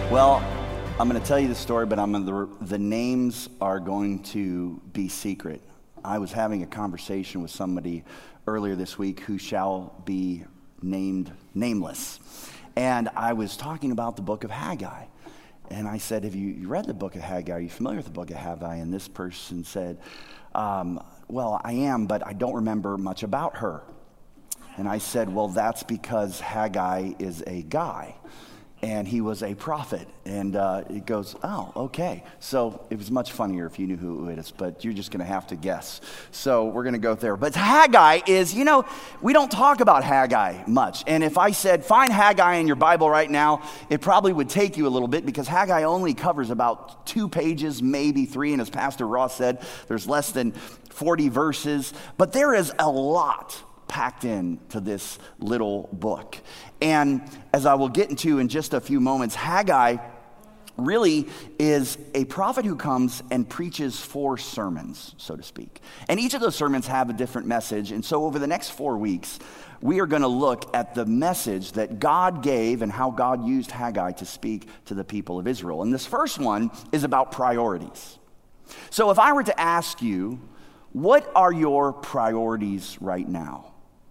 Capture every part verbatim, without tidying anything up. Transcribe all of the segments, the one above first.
Well, I'm going to tell you the story, but I'm gonna, the, the names are going to be secret. I was having a conversation with somebody earlier this week who shall be named nameless. And I was talking about the book of Haggai. And I said, have you, you read the book of Haggai? Are you familiar with the book of Haggai? And this person said, um, well, I am, but I don't remember much about her. And I said, well, that's because Haggai is a guy. And he was a prophet. And uh, it goes, oh, okay. So it was much funnier if you knew who it is, but you're just going to have to guess. So we're going to go there. But Haggai is, you know, we don't talk about Haggai much. And if I said, find Haggai in your Bible right now, it probably would take you a little bit because Haggai only covers about two pages, maybe three. And as Pastor Ross said, there's less than forty verses. But there is a lot packed into this little book. And as I will get into in just a few moments, Haggai really is a prophet who comes and preaches four sermons, so to speak. And each of those sermons have a different message. And so over the next four weeks, we are going to look at the message that God gave and how God used Haggai to speak to the people of Israel. And this first one is about priorities. So if I were to ask you, what are your priorities right now?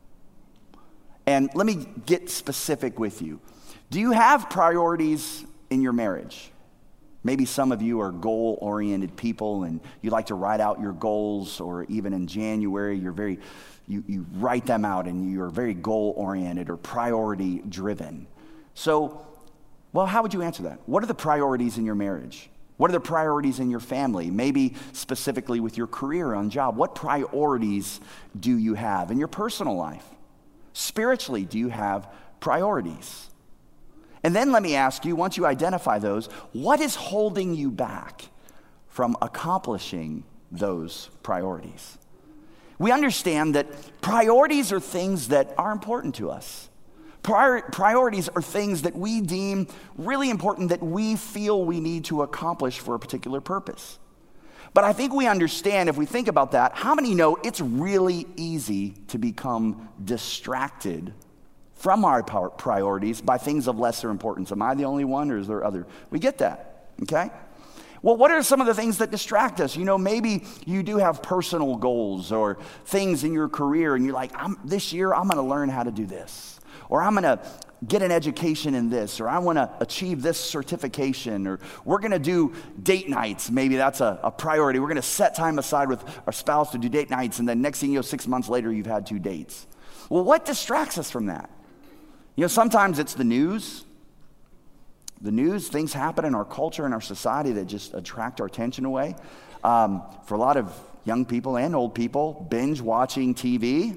And let me get specific with you. Do you have priorities in your marriage? Maybe some of you are goal-oriented people and you like to write out your goals, or even in January, you're very, you, you write them out and you're very goal-oriented or priority-driven. So, well, how would you answer that? What are the priorities in your marriage? What are the priorities in your family? Maybe specifically with your career on job. What priorities do you have in your personal life? Spiritually, do you have priorities? And then let me ask you, once you identify those, what is holding you back from accomplishing those priorities? We understand that priorities are things that are important to us. Prior- priorities are things that we deem really important, that we feel we need to accomplish for a particular purpose. But I think we understand, if we think about that, how many know it's really easy to become distracted from our priorities by things of lesser importance? Am I the only one, or is there other? We get that, okay? Well, what are some of the things that distract us? You know, maybe you do have personal goals or things in your career, and you're like, I'm, this year I'm going to learn how to do this, or I'm going to get an education in this, or I want to achieve this certification, or we're going to do date nights. Maybe that's a, a priority. We're going to set time aside with our spouse to do date nights, and then next thing you know, six months later, you've had two dates. Well, what distracts us from that? You know, sometimes it's the news. The news, things happen in our culture and our society that just attract our attention away. Um, for a lot of young people and old people, binge watching T V,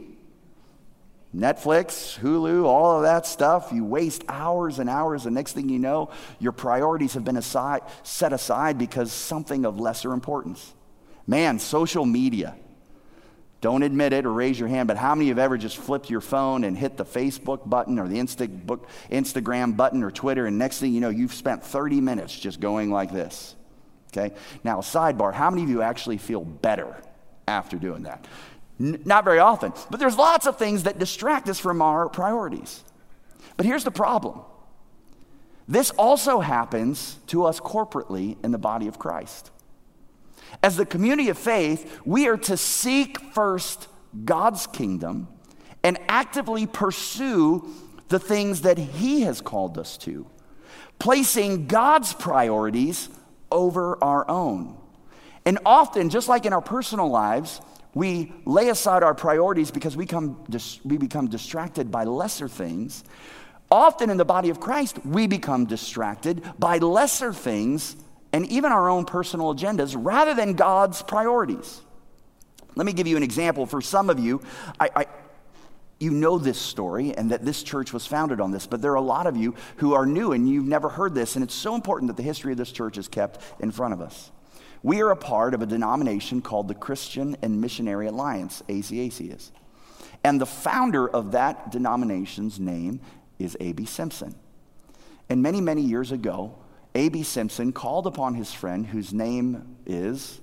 Netflix, Hulu, all of that stuff. You waste hours and hours, and next thing you know, your priorities have been aside, set aside because something of lesser importance. Man, social media. Don't admit it or raise your hand, but how many have ever just flipped your phone and hit the Facebook button or the Insta- book, Instagram button or Twitter, and next thing you know, you've spent thirty minutes just going like this, okay? Now, sidebar, how many of you actually feel better after doing that? N- not very often, but there's lots of things that distract us from our priorities. But here's the problem. This also happens to us corporately in the body of Christ. As the community of faith, we are to seek first God's kingdom and actively pursue the things that He has called us to, placing God's priorities over our own. And often, just like in our personal lives, we lay aside our priorities because we, come, we become distracted by lesser things. Often in the body of Christ, we become distracted by lesser things and even our own personal agendas rather than God's priorities. Let me give you an example. For some of you, I, I, you know this story and that this church was founded on this, but there are a lot of you who are new and you've never heard this, and it's so important that the history of this church is kept in front of us. We are a part of a denomination called the Christian and Missionary Alliance, A C A C is. And the founder of that denomination's name is A B Simpson. And many, many years ago, A B Simpson called upon his friend whose name is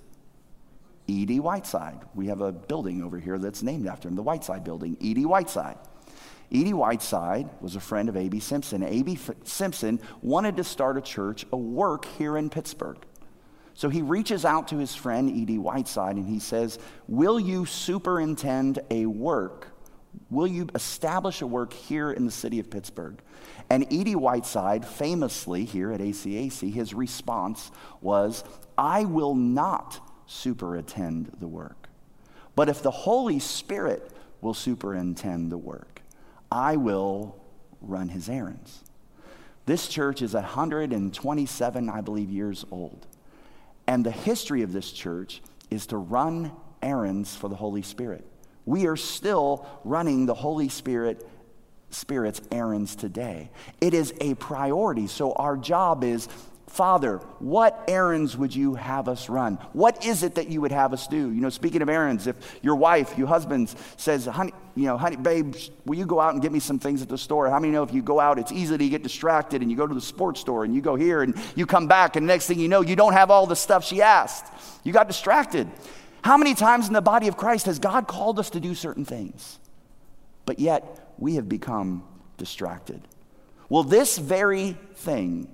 E D Whiteside. We have a building over here that's named after him, the Whiteside Building, E D Whiteside. E D Whiteside was a friend of A B Simpson. A B Simpson wanted to start a church, a work here in Pittsburgh. So he reaches out to his friend E D Whiteside and he says, will you superintend a work? Will you establish a work here in the city of Pittsburgh? And E D Whiteside, famously here at A C A C, his response was, I will not superintend the work. But if the Holy Spirit will superintend the work, I will run his errands. This church is one hundred twenty-seven, I believe, years old. And the history of this church is to run errands for the Holy Spirit. We are still running the Holy Spirit Spirit's errands today. It is a priority. So our job is, Father, what errands would you have us run? What is it that you would have us do? You know, speaking of errands, if your wife, your husband says, honey, you know, honey, babe, will you go out and get me some things at the store? How many know if you go out, it's easy to get distracted and you go to the sports store and you go here and you come back and next thing you know, you don't have all the stuff she asked. You got distracted. How many times in the body of Christ has God called us to do certain things, but yet we have become distracted? Well, this very thing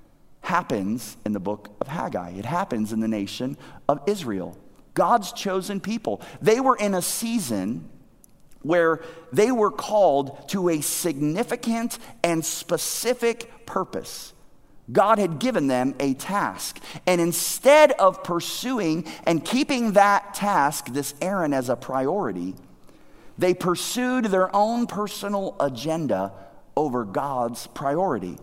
happens in the book of Haggai. It happens in the nation of Israel, God's chosen people. They were in a season where they were called to a significant and specific purpose. God had given them a task. And instead of pursuing and keeping that task, this errand, as a priority, they pursued their own personal agenda over God's priority.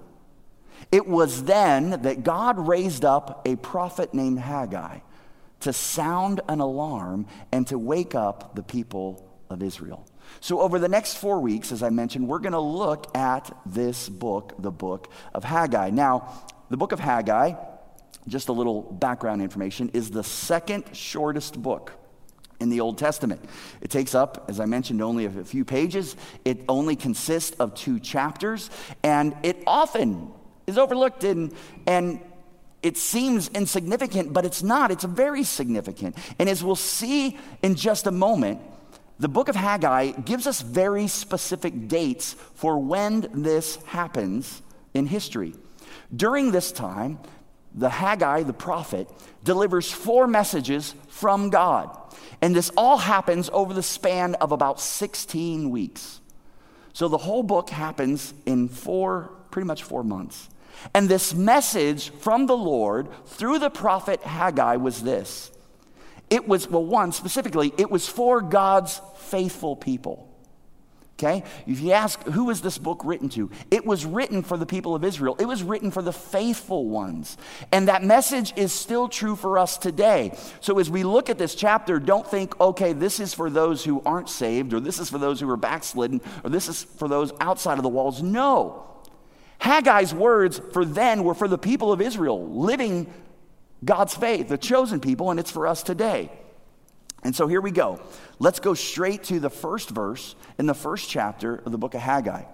It was then that God raised up a prophet named Haggai to sound an alarm and to wake up the people of Israel. So over the next four weeks, as I mentioned, we're going to look at this book, the book of Haggai. Now, the book of Haggai, just a little background information, is the second shortest book in the Old Testament. It takes up, as I mentioned, only a few pages. It only consists of two chapters, and it often is overlooked and, and it seems insignificant, but it's not. It's very significant. And as we'll see in just a moment, the book of Haggai gives us very specific dates for when this happens in history. During this time, the Haggai, the prophet, delivers four messages from God. And this all happens over the span of about sixteen weeks. So the whole book happens in four, pretty much four months. And this message from the Lord through the prophet Haggai was this. It was, well, one, specifically, it was for God's faithful people. Okay? If you ask, who is this book written to? It was written for the people of Israel. It was written for the faithful ones. And that message is still true for us today. So as we look at this chapter, don't think, okay, this is for those who aren't saved, or this is for those who are backslidden, or this is for those outside of the walls. No. Haggai's words for then were for the people of Israel, living God's faith, the chosen people, and it's for us today. And so here we go. Let's go straight to the first verse in the first chapter of the book of Haggai.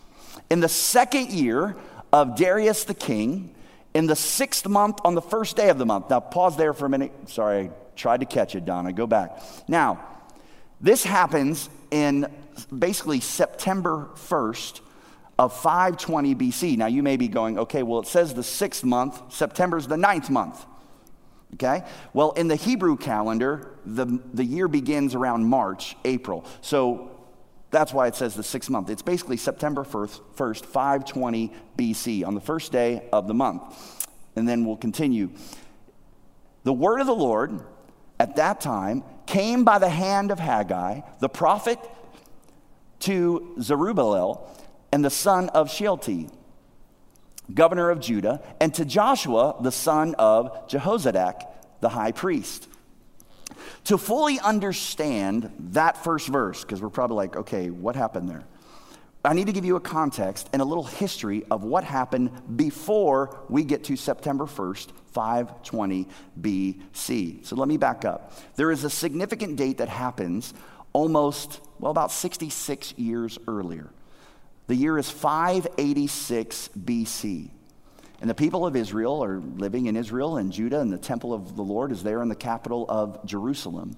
In the second year of Darius the king, in the sixth month, on the first day of the month. Now, pause there for a minute. Sorry, I tried to catch it, Donna. Go back. Now, this happens in basically September first of five twenty B C. Now, you may be going, okay, well, it says the sixth month. September's the ninth month. Okay? Well, in the Hebrew calendar, the, the year begins around March, April. So that's why it says the sixth month. It's basically September first, five twenty B C, on the first day of the month. And then we'll continue. The word of the Lord at that time came by the hand of Haggai, the prophet, to Zerubbabel and the son of Shealtiel, governor of Judah, and to Joshua, the son of Jehozadak, the high priest. To fully understand that first verse, because we're probably like, okay, what happened there? I need to give you a context and a little history of what happened before we get to September first, five twenty B C. So let me back up. There is a significant date that happens almost, well, about sixty-six years earlier. The year is five eighty-six B C. And the people of Israel are living in Israel and Judah, and the temple of the Lord is there in the capital of Jerusalem.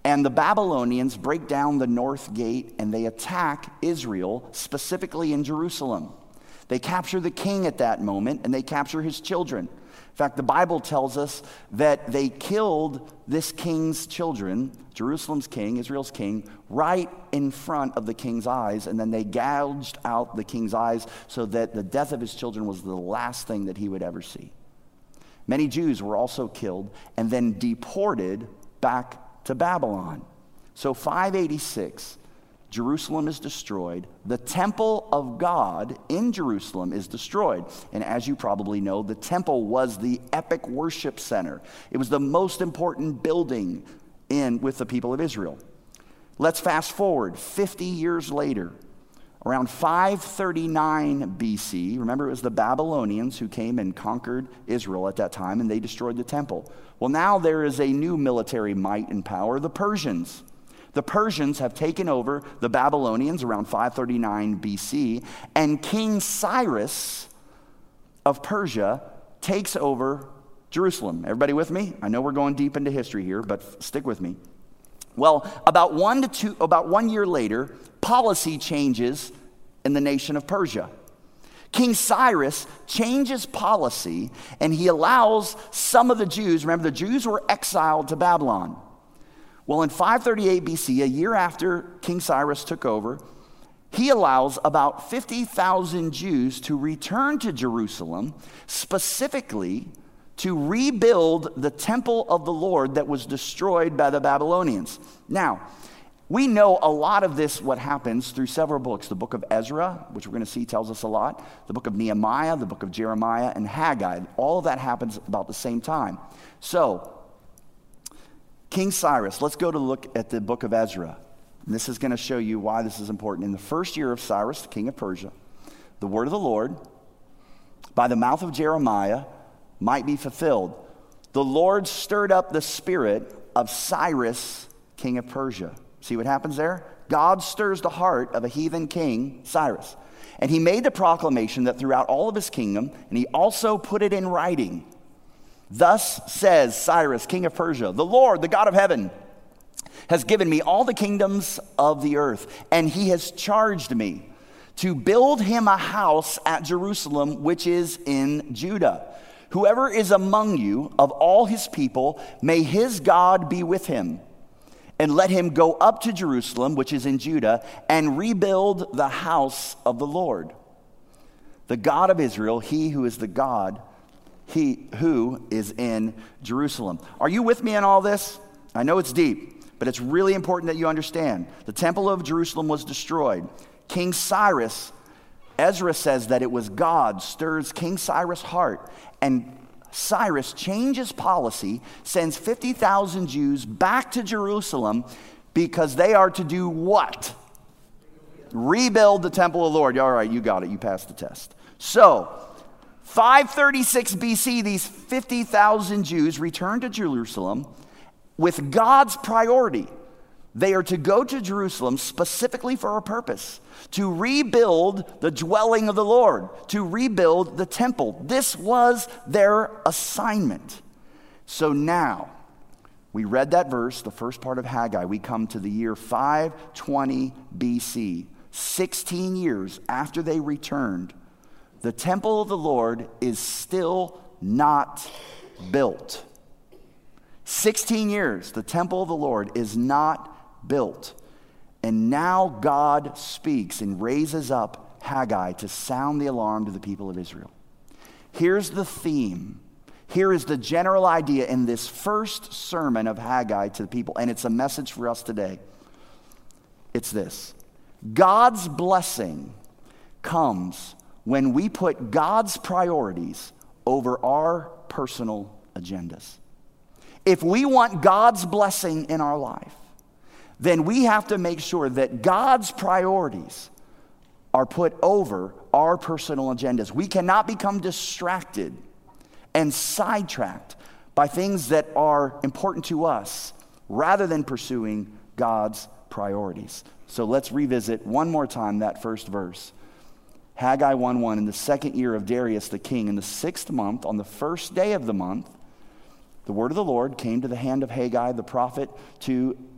And the Babylonians break down the north gate and they attack Israel, specifically in Jerusalem. They capture the king at that moment and they capture his children. In fact, the Bible tells us that they killed this king's children, Jerusalem's king, Israel's king, right in front of the king's eyes, and then they gouged out the king's eyes so that the death of his children was the last thing that he would ever see. Many Jews were also killed and then deported back to Babylon. So five eighty-six, Jerusalem is destroyed. The temple of God in Jerusalem is destroyed. And as you probably know, the temple was the epic worship center. It was the most important building in with the people of Israel. Let's fast forward fifty years later. Around five thirty-nine B C, remember it was the Babylonians who came and conquered Israel at that time, and they destroyed the temple. Well, now there is a new military might and power, the Persians. The Persians have taken over the Babylonians around five thirty-nine B C, and King Cyrus of Persia takes over Jerusalem. Everybody with me? I know we're going deep into history here, but stick with me. Well, about one to two, about one year later, policy changes in the nation of Persia. King Cyrus changes policy, and he allows some of the Jews, remember the Jews were exiled to Babylon. Well, in five thirty-eight B C, a year after King Cyrus took over, he allows about fifty thousand Jews to return to Jerusalem, specifically to rebuild the temple of the Lord that was destroyed by the Babylonians. Now, we know a lot of this, what happens, through several books. The book of Ezra, which we're going to see tells us a lot. The book of Nehemiah, the book of Jeremiah, and Haggai. All of that happens about the same time. So, King Cyrus, let's go to look at the book of Ezra. And this is going to show you why this is important. In the first year of Cyrus, the king of Persia, the word of the Lord, by the mouth of Jeremiah, might be fulfilled. The Lord stirred up the spirit of Cyrus, king of Persia. See what happens there? God stirs the heart of a heathen king, Cyrus. And he made the proclamation that throughout all of his kingdom, and he also put it in writing. Thus says Cyrus, king of Persia, the Lord, the God of heaven, has given me all the kingdoms of the earth, and he has charged me to build him a house at Jerusalem, which is in Judah. Whoever is among you of all his people, may his God be with him. And let him go up to Jerusalem, which is in Judah, and rebuild the house of the Lord. The God of Israel, he who is the God, he who is in Jerusalem. Are you with me in all this? I know it's deep, but it's really important that you understand. The temple of Jerusalem was destroyed. King Cyrus, Ezra says that it was God stirs King Cyrus' heart, and Cyrus changes policy, sends fifty thousand Jews back to Jerusalem because they are to do what? Rebuild the temple of the Lord. All right, you got it. You passed the test. So, five thirty-six B C, these fifty thousand Jews return to Jerusalem with God's priority. They are to go to Jerusalem specifically for a purpose, to rebuild the dwelling of the Lord, to rebuild the temple. This was their assignment. So now, we read that verse, the first part of Haggai. We come to the year five twenty B C, sixteen years after they returned. The temple of the Lord is still not built. sixteen years, the temple of the Lord is not built. And now God speaks and raises up Haggai to sound the alarm to the people of Israel. Here's the theme. Here is the general idea in this first sermon of Haggai to the people, and it's a message for us today. It's this: God's blessing comes when we put God's priorities over our personal agendas. If we want God's blessing in our life, then we have to make sure that God's priorities are put over our personal agendas. We cannot become distracted and sidetracked by things that are important to us rather than pursuing God's priorities. So let's revisit one more time that first verse. Haggai one one, in the second year of Darius the king, in the sixth month, on the first day of the month, the word of the Lord came to the hand of Haggai the prophet to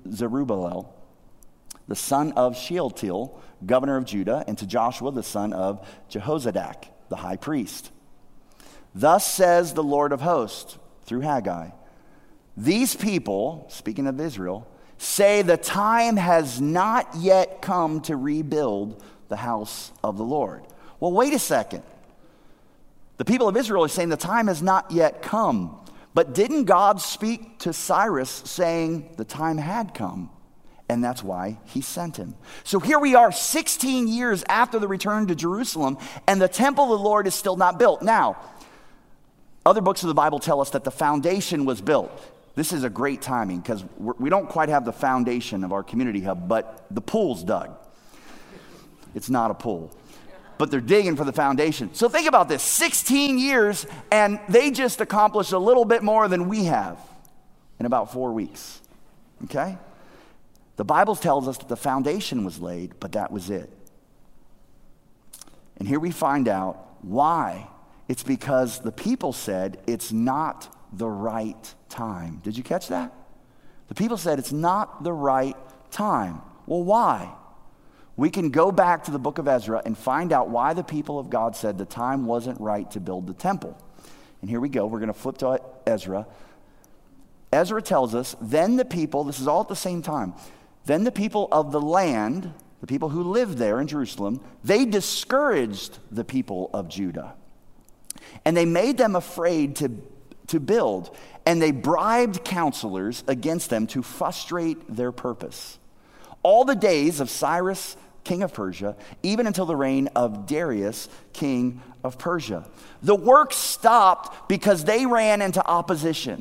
Zerubbabel, the son of Shealtiel, governor of Judah, and to Joshua, the son of Jehozadak, the high priest. Thus says the Lord of hosts, through Haggai, these people, speaking of Israel, say the time has not yet come to rebuild the house of the Lord. Well, wait a second. The people of Israel are saying the time has not yet come. But didn't God speak to Cyrus saying the time had come? And that's why he sent him. So here we are sixteen years after the return to Jerusalem, and the temple of the Lord is still not built. Now, other books of the Bible tell us that the foundation was built. This is a great timing because we don't quite have the foundation of our community hub, but the pool's dug. It's not a pool, but they're digging for the foundation. So think about this, sixteen years, and they just accomplished a little bit more than we have in about four weeks, okay? The Bible tells us that the foundation was laid, but that was it. And here we find out why. It's because the people said it's not the right time. Did you catch that? The people said it's not the right time. Well, why? We can go back to the book of Ezra and find out why the people of God said the time wasn't right to build the temple. And here we go. We're going to flip to Ezra. Ezra tells us, then the people, this is all at the same time, then the people of the land, the people who lived there in Jerusalem, they discouraged the people of Judah. And they made them afraid to, to build. And they bribed counselors against them to frustrate their purpose. All the days of Cyrus, king of Persia, even until the reign of Darius, king of Persia. The work stopped because they ran into opposition.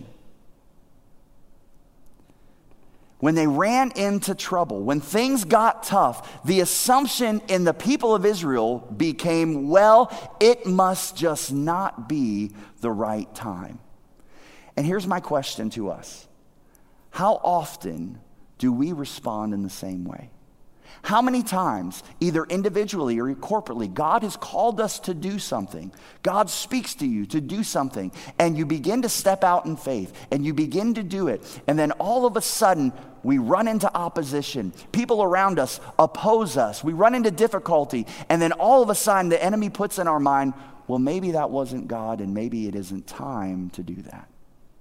When they ran into trouble, when things got tough, the assumption in the people of Israel became, well, it must just not be the right time. And here's my question to us. How often do we respond in the same way? How many times, either individually or corporately, God has called us to do something. God speaks to you to do something, and you begin to step out in faith, and you begin to do it, and then all of a sudden, we run into opposition. People around us oppose us. We run into difficulty, and then all of a sudden, the enemy puts in our mind, well, maybe that wasn't God, and maybe it isn't time to do that.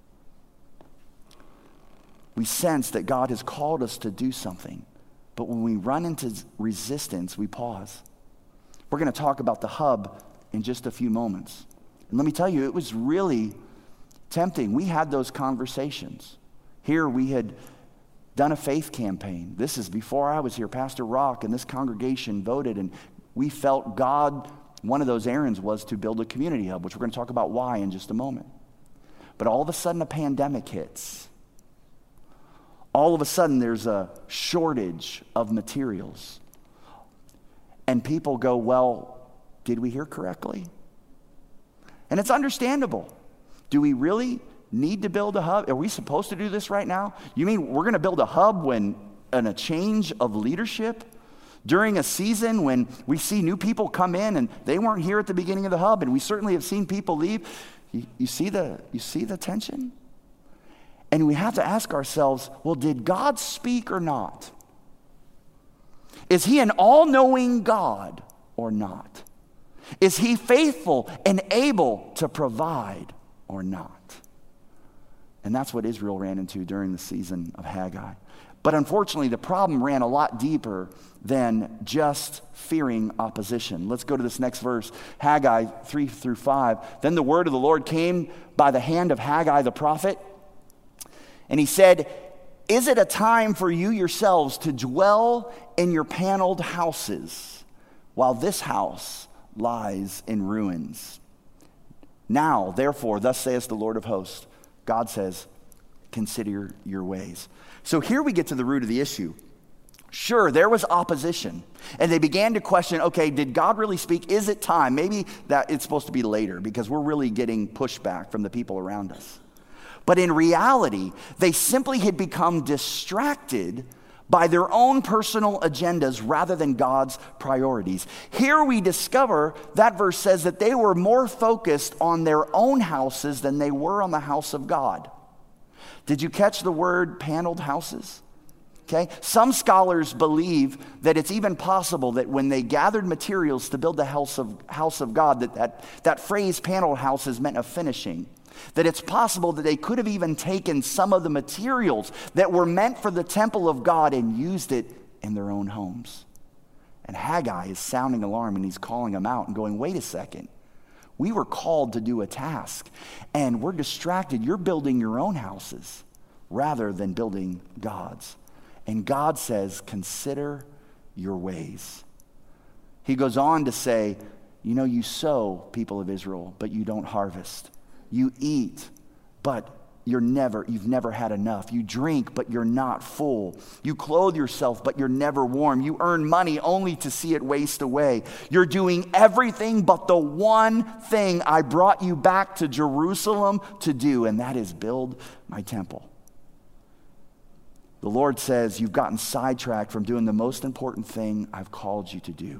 We sense that God has called us to do something. But when we run into resistance, we pause. We're going to talk about the hub in just a few moments. And let me tell you, it was really tempting. We had those conversations. Here we had done a faith campaign. This is before I was here. Pastor Rock and this congregation voted, and we felt God, one of those errands was to build a community hub, which we're going to talk about why in just a moment. But all of a sudden, a pandemic hits. All of a sudden, there's a shortage of materials. And people go, well, did we hear correctly? And it's understandable. Do we really need to build a hub? Are we supposed to do this right now? You mean we're going to build a hub when in a change of leadership? During a season when we see new people come in and they weren't here at the beginning of the hub, and we certainly have seen people leave. You, you see the, you see the tension? And we have to ask ourselves, well, did God speak or not? Is he an all-knowing God or not? Is he faithful and able to provide or not? And that's what Israel ran into during the season of Haggai. But unfortunately, the problem ran a lot deeper than just fearing opposition. Let's go to this next verse, Haggai three through five. Then the word of the Lord came by the hand of Haggai the prophet, and he said, is it a time for you yourselves to dwell in your paneled houses while this house lies in ruins? Now, therefore, thus saith the Lord of hosts, God says, consider your ways. So here we get to the root of the issue. Sure, there was opposition, and they began to question, okay, did God really speak? Is it time? Maybe that it's supposed to be later because we're really getting pushback from the people around us. But in reality, they simply had become distracted by their own personal agendas rather than God's priorities. Here we discover that verse says that they were more focused on their own houses than they were on the house of God. Did you catch the word paneled houses? Okay? Some scholars believe that it's even possible that when they gathered materials to build the house of, house of God, that, that that phrase paneled house is meant of finishing. That it's possible that they could have even taken some of the materials that were meant for the temple of God and used it in their own homes. And Haggai is sounding alarm, and he's calling them out and going, wait a second. We were called to do a task, and we're distracted. You're building your own houses rather than building God's. And God says, consider your ways. He goes on to say, you know, you sow, people of Israel, but you don't harvest. You eat, but you're never, you've never had enough. You drink, but you're not full. You clothe yourself, but you're never warm. You earn money only to see it waste away. You're doing everything but the one thing I brought you back to Jerusalem to do, and that is build my temple. The Lord says, you've gotten sidetracked from doing the most important thing I've called you to do.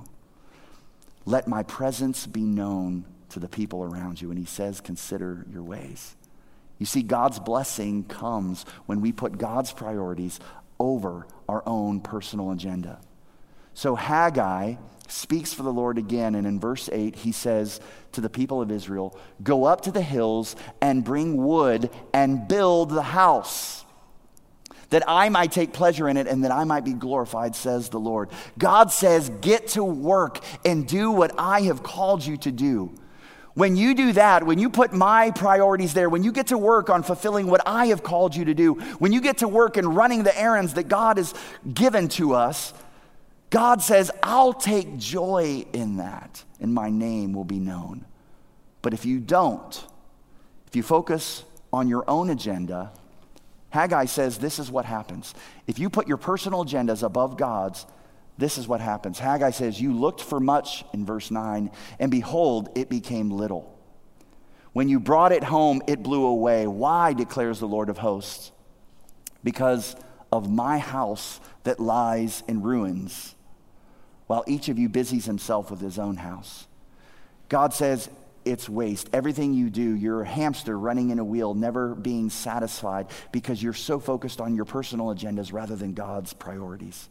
Let my presence be known to the people around you. And he says, consider your ways. You see, God's blessing comes when we put God's priorities over our own personal agenda. So Haggai speaks for the Lord again, and in verse eight, he says to the people of Israel, go up to the hills and bring wood and build the house, that I might take pleasure in it and that I might be glorified, says the Lord. God says, get to work and do what I have called you to do. When you do that, when you put my priorities there, when you get to work on fulfilling what I have called you to do, when you get to work and running the errands that God has given to us, God says, I'll take joy in that, and my name will be known. But if you don't, if you focus on your own agenda, Haggai says this is what happens. If you put your personal agendas above God's, this is what happens. Haggai says, you looked for much in verse nine, and behold, it became little. When you brought it home, it blew away. Why, declares the Lord of hosts? Because of my house that lies in ruins, while each of you busies himself with his own house. God says, it's waste. Everything you do, you're a hamster running in a wheel, never being satisfied because you're so focused on your personal agendas rather than God's priorities.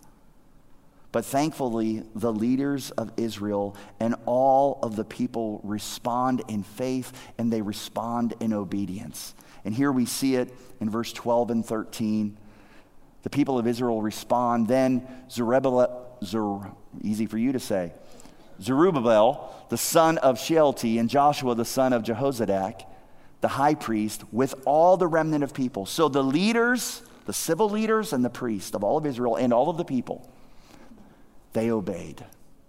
But thankfully, the leaders of Israel and all of the people respond in faith, and they respond in obedience. And here we see it in verse twelve and thirteen. The people of Israel respond. Then Zerubbabel, Zer, easy for you to say, Zerubbabel, the son of Shealtiel, and Joshua, the son of Jehozadak, the high priest, with all the remnant of people. So the leaders, the civil leaders and the priests of all of Israel and all of the people, they obeyed.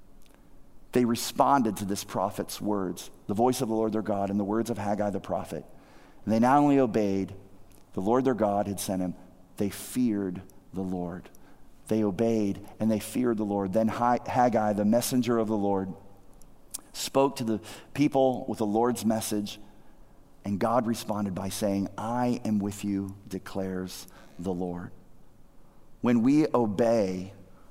They responded to this prophet's words, the voice of the Lord their God and the words of Haggai the prophet. And they not only obeyed, the Lord their God had sent him, they feared the Lord. They obeyed and they feared the Lord. Then Haggai, the messenger of the Lord, spoke to the people with the Lord's message, and God responded by saying, I am with you, declares the Lord. When we obey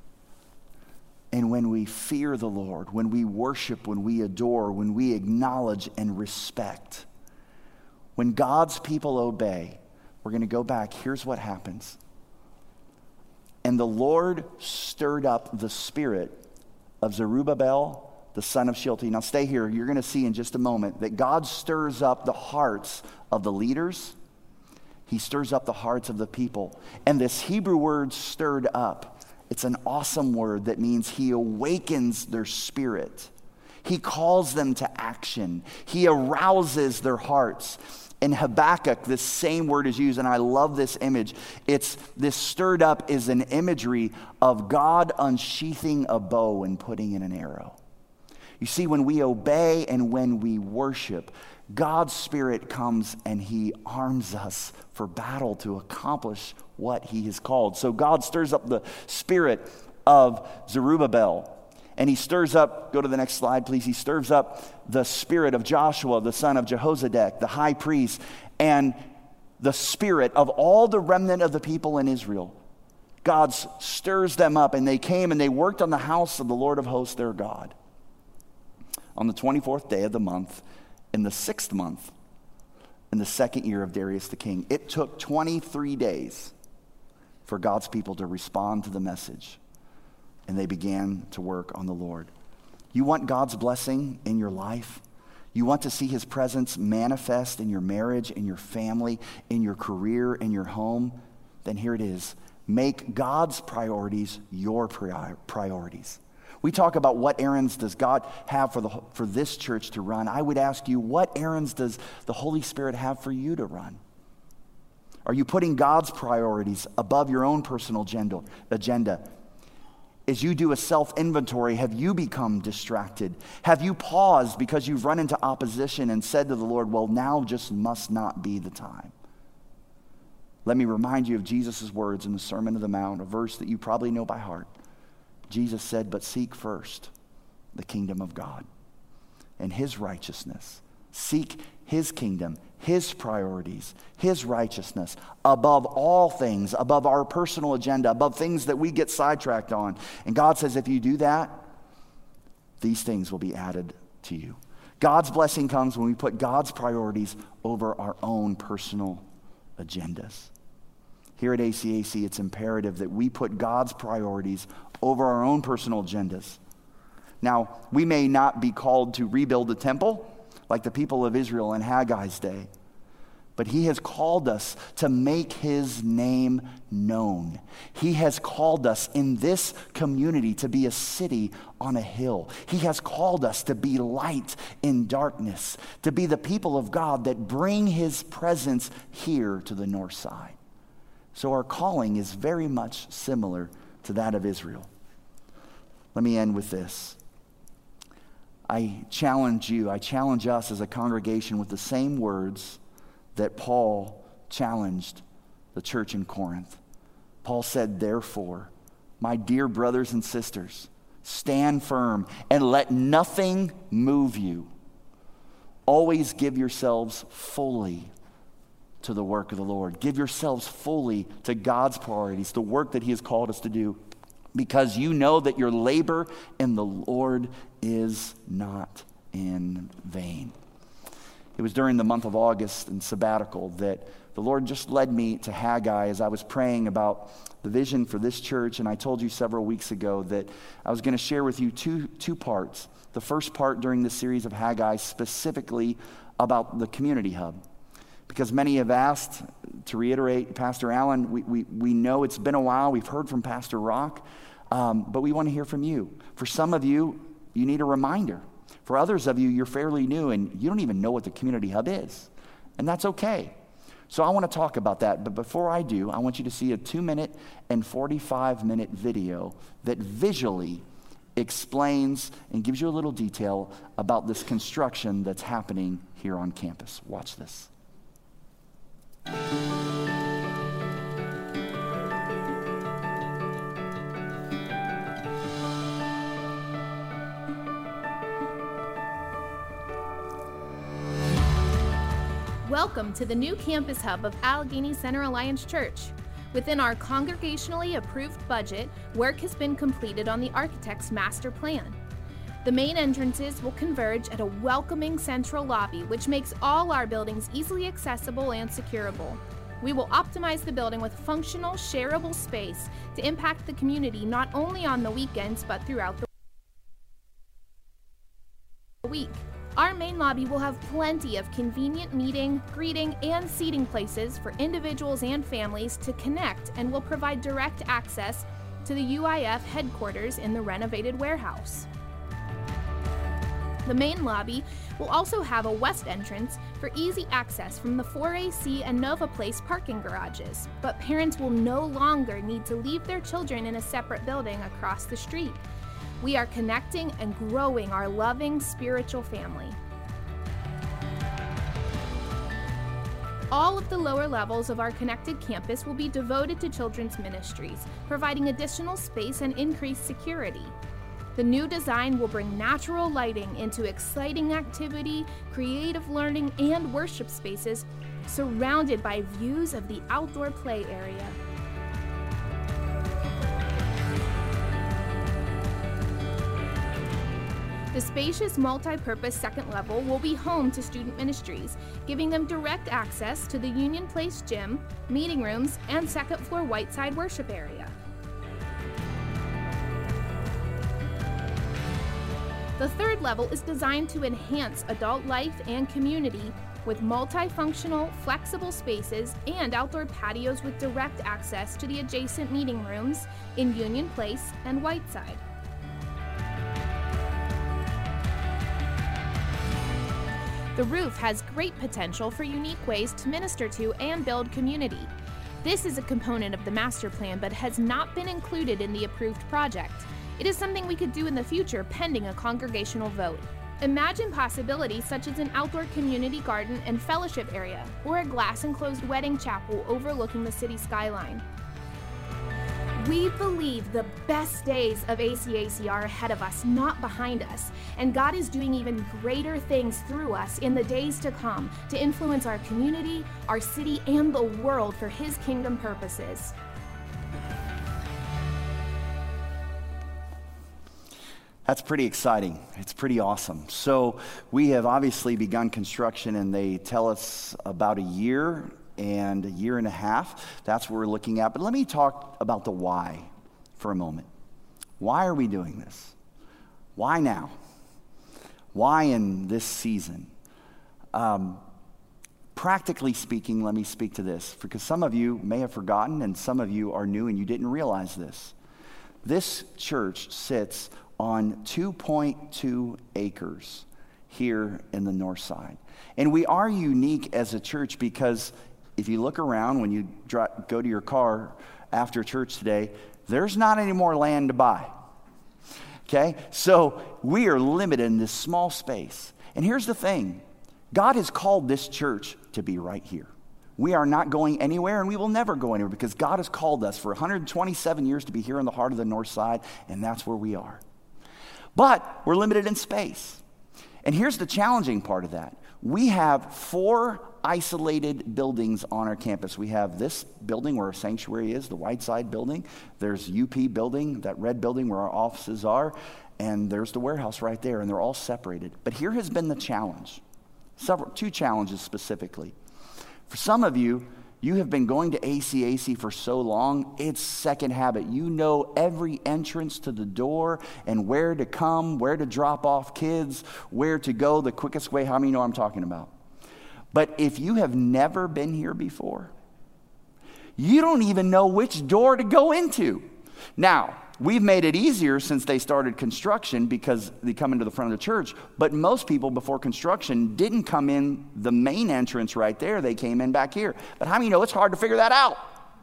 and when we fear the Lord, when we worship, when we adore, when we acknowledge and respect, when God's people obey, we're going to go back. Here's what happens. And the Lord stirred up the spirit of Zerubbabel, the son of Shealtiel. Now stay here. You're going to see in just a moment that God stirs up the hearts of the leaders. He stirs up the hearts of the people. And this Hebrew word stirred up, it's an awesome word that means he awakens their spirit. He calls them to action. He arouses their hearts. In Habakkuk, this same word is used, and I love this image. It's this stirred up is an imagery of God unsheathing a bow and putting in an arrow. You see, when we obey and when we worship, God's Spirit comes and he arms us for battle to accomplish what he has called. So God stirs up the spirit of Zerubbabel. And he stirs up, go to the next slide, please. He stirs up the spirit of Joshua, the son of Jehozadak, the high priest, and the spirit of all the remnant of the people in Israel. God stirs them up, and they came and they worked on the house of the Lord of hosts, their God. On the twenty-fourth day of the month, in the sixth month, in the second year of Darius the king. It took twenty-three days for God's people to respond to the message, and they began to work on the Lord. You want God's blessing in your life? You want to see his presence manifest in your marriage, in your family, in your career, in your home? Then here it is. Make God's priorities your prior- priorities. We talk about what errands does God have for the for this church to run. I would ask you, what errands does the Holy Spirit have for you to run? Are you putting God's priorities above your own personal agenda? agenda? As you do a self-inventory, have you become distracted? Have you paused because you've run into opposition and said to the Lord, well, now just must not be the time? Let me remind you of Jesus' words in the Sermon on the Mount, a verse that you probably know by heart. Jesus said, but seek first the kingdom of God and his righteousness. Seek his kingdom, his priorities, his righteousness above all things, above our personal agenda, above things that we get sidetracked on. And God says, if you do that, these things will be added to you. God's blessing comes when we put God's priorities over our own personal agendas. Here at A C A C, it's imperative that we put God's priorities over our own personal agendas. Now, we may not be called to rebuild the temple like the people of Israel in Haggai's day, but he has called us to make his name known. He has called us in this community to be a city on a hill. He has called us to be light in darkness, to be the people of God that bring his presence here to the north side. So our calling is very much similar to that of Israel. Let me end with this. I challenge you, I challenge us as a congregation with the same words that Paul challenged the church in Corinth. Paul said, therefore, my dear brothers and sisters, stand firm and let nothing move you. Always give yourselves fully to the work of the Lord. Give yourselves fully to God's priorities, the work that he has called us to do, because you know that your labor in the Lord is not in vain. It was during the month of August and sabbatical that the Lord just led me to Haggai as I was praying about the vision for this church. And I told you several weeks ago that I was going to share with you two, two parts. The first part during the series of Haggai specifically about the community hub. Because many have asked, to reiterate, Pastor Allen, we, we, we know it's been a while. We've heard from Pastor Rock, um, but we want to hear from you. For some of you, you need a reminder. For others of you, you're fairly new and you don't even know what the community hub is. And that's okay. So I want to talk about that. But before I do, I want you to see a two minute and forty-five minute video that visually explains and gives you a little detail about this construction that's happening here on campus. Watch this. Welcome to the new campus hub of Allegheny Center Alliance Church. Within our congregationally approved budget, work has been completed on the architect's master plan. The main entrances will converge at a welcoming central lobby, which makes all our buildings easily accessible and securable. We will optimize the building with functional, shareable space to impact the community not only on the weekends, but throughout the week. Our main lobby will have plenty of convenient meeting, greeting, and seating places for individuals and families to connect, and will provide direct access to the U I F headquarters in the renovated warehouse. The main lobby will also have a west entrance for easy access from the four A C and Nova Place parking garages, but parents will no longer need to leave their children in a separate building across the street. We are connecting and growing our loving spiritual family. All of the lower levels of our connected campus will be devoted to children's ministries, providing additional space and increased security. The new design will bring natural lighting into exciting activity, creative learning, and worship spaces, surrounded by views of the outdoor play area. The spacious multi-purpose second level will be home to student ministries, giving them direct access to the Union Place gym, meeting rooms, and second floor Whiteside worship area. The third level is designed to enhance adult life and community with multifunctional, flexible spaces and outdoor patios with direct access to the adjacent meeting rooms in Union Place and Whiteside. The roof has great potential for unique ways to minister to and build community. This is a component of the master plan but has not been included in the approved project. It is something we could do in the future pending a congregational vote. Imagine possibilities such as an outdoor community garden and fellowship area, or a glass-enclosed wedding chapel overlooking the city skyline. We believe the best days of A C A C are ahead of us, not behind us, and God is doing even greater things through us in the days to come to influence our community, our city, and the world for His kingdom purposes. That's pretty exciting. It's pretty awesome. So we have obviously begun construction, and they tell us about a year and a year and a half. That's what we're looking at. But let me talk about the why for a moment. Why are we doing this? Why now? Why in this season? Um, practically speaking, let me speak to this, because some of you may have forgotten and some of you are new and you didn't realize this. This church sits on two point two acres here in the north side. And we are unique as a church because if you look around when you dri- go to your car after church today, there's not any more land to buy. Okay? So we are limited in this small space. And here's the thing. God has called this church to be right here. We are not going anywhere, and we will never go anywhere because God has called us for one hundred twenty-seven years to be here in the heart of the north side, and that's where we are. But we're limited in space. And here's the challenging part of that. We have four isolated buildings on our campus. We have this building where our sanctuary is, the Whiteside building. There's U P building, that red building where our offices are. And there's the warehouse right there, and they're all separated. But here has been the challenge. Several, two challenges specifically. For some of you, you have been going to A C A C for so long, it's second habit. You know every entrance to the door and where to come, where to drop off kids, where to go the quickest way. How many know what I'm talking about? But if you have never been here before, you don't even know which door to go into. Now, we've made it easier since they started construction because they come into the front of the church. But most people before construction didn't come in the main entrance right there. They came in back here. But how many know it's hard to figure that out?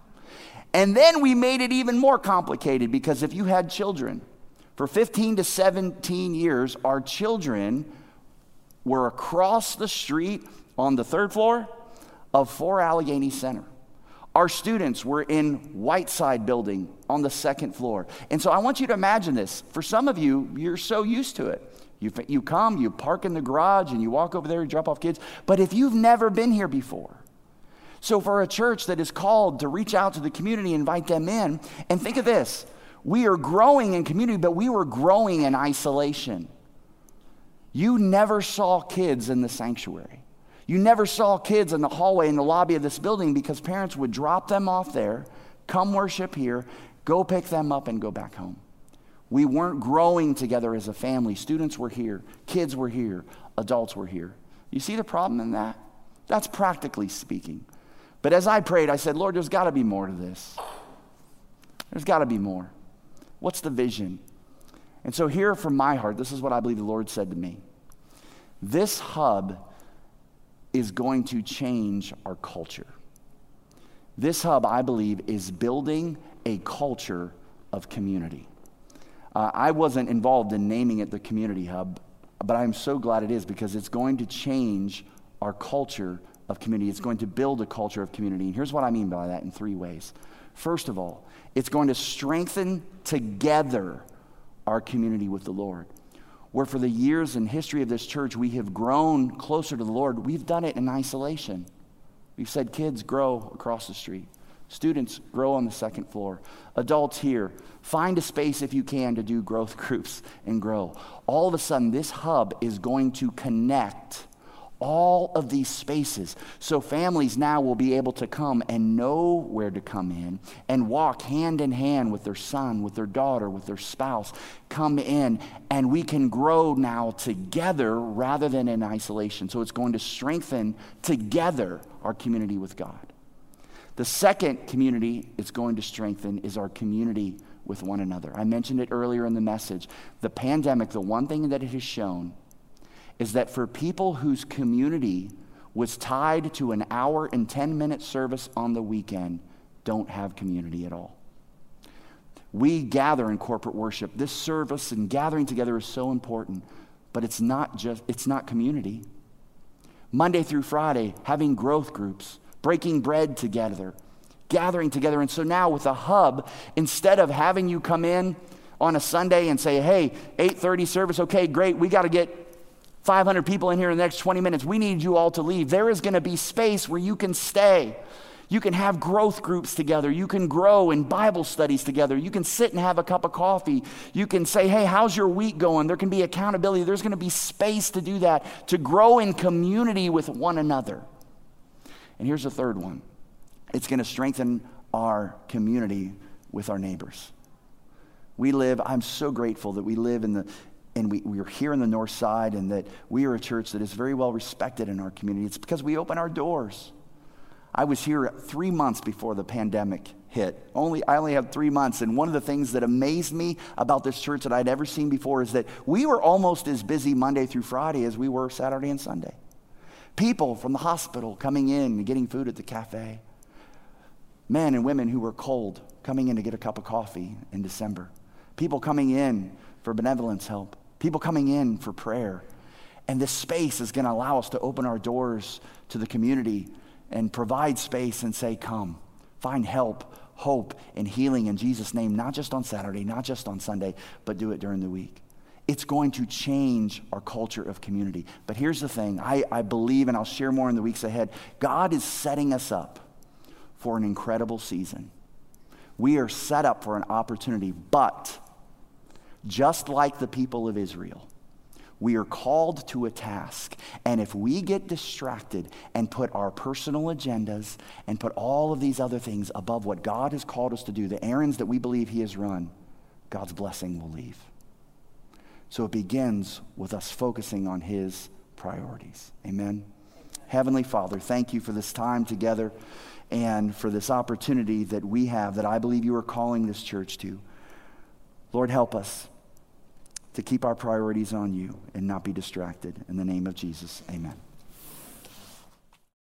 And then we made it even more complicated because if you had children, for fifteen to seventeen years, our children were across the street on the third floor of four Allegheny Center. Our students were in Whiteside building on the second floor. And so I want you to imagine this. For some of you, you're so used to it. You, you come, you park in the garage, and you walk over there, you drop off kids. But if you've never been here before, so for a church that is called to reach out to the community, invite them in, and think of this. We are growing in community, but we were growing in isolation. You never saw kids in the sanctuary. You never saw kids in the hallway in the lobby of this building because parents would drop them off there, come worship here, go pick them up and go back home. We weren't growing together as a family. Students were here, kids were here, adults were here. You see the problem in that? That's practically speaking. But as I prayed, I said, Lord, there's got to be more to this. There's got to be more. What's the vision? And so here from my heart, this is what I believe the Lord said to me. This hub is going to change our culture. This hub, I believe, is building a culture of community. Uh, I wasn't involved in naming it the Community Hub, but I'm so glad it is because it's going to change our culture of community. It's going to build a culture of community. And here's what I mean by that in three ways. First of all, it's going to strengthen together our community with the Lord. Where for the years and history of this church, we have grown closer to the Lord, we've done it in isolation. We've said, kids, grow across the street. Students, grow on the second floor. Adults here, find a space if you can to do growth groups and grow. All of a sudden, this hub is going to connect all of these spaces. So families now will be able to come and know where to come in and walk hand in hand with their son, with their daughter, with their spouse, come in, and we can grow now together rather than in isolation. So it's going to strengthen together our community with God. The second community it's going to strengthen is our community with one another. I mentioned it earlier in the message. The pandemic, the one thing that it has shown is that for people whose community was tied to an hour and ten minute service on the weekend, don't have community at all. We gather in corporate worship. This service and gathering together is so important, but it's not just, it's not community. Monday through Friday, having growth groups, breaking bread together, gathering together. And so now with a hub, instead of having you come in on a Sunday and say, hey, eight thirty service, okay, great, we got to get five hundred people in here in the next twenty minutes. We need you all to leave. There is going to be space where you can stay. You can have growth groups together. You can grow in Bible studies together. You can sit and have a cup of coffee. You can say, hey, how's your week going? There can be accountability. There's going to be space to do that, to grow in community with one another. And here's the third one. It's going to strengthen our community with our neighbors. We live, I'm so grateful that we live in the And we, we are here in the north side, and that we are a church that is very well respected in our community. It's because we open our doors. I was here three months before the pandemic hit. Only I only had three months, and one of the things that amazed me about this church that I'd ever seen before is that we were almost as busy Monday through Friday as we were Saturday and Sunday. People from the hospital coming in and getting food at the cafe. Men and women who were cold coming in to get a cup of coffee in December. People coming in for benevolence help. People coming in for prayer. And this space is going to allow us to open our doors to the community and provide space and say, come, find help, hope, and healing in Jesus' name, not just on Saturday, not just on Sunday, but do it during the week. It's going to change our culture of community. But here's the thing, I, I believe, and I'll share more in the weeks ahead, God is setting us up for an incredible season. We are set up for an opportunity, but just like the people of Israel, we are called to a task. And if we get distracted and put our personal agendas and put all of these other things above what God has called us to do, the errands that we believe he has run, God's blessing will leave. So it begins with us focusing on his priorities. Amen. Heavenly Father, thank you for this time together and for this opportunity that we have, that I believe you are calling this church to. Lord, help us to keep our priorities on you and not be distracted. In the name of Jesus, amen.